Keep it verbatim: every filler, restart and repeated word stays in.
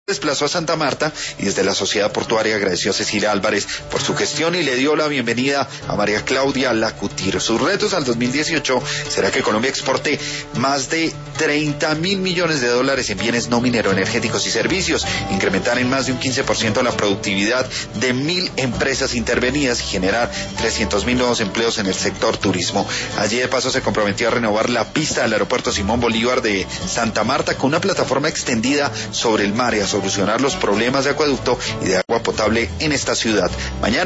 Desplazó a Santa Marta y desde la Sociedad Portuaria agradeció a Cecilia Álvarez por su gestión y le dio la bienvenida a María Claudia Lacutir. Sus retos al dos mil dieciocho será que Colombia exporte más de treinta mil millones de dólares en bienes no mineroenergéticos y servicios, incrementar en más de un quince por ciento la productividad de mil empresas intervenidas y generar trescientos mil nuevos empleos en el sector turismo. Allí de paso se comprometió a renovar la pista del aeropuerto Simón Bolívar de Santa Marta con una plataforma extendida sobre el mar y a solucionar los problemas de acueducto y de agua potable en esta ciudad. Mañana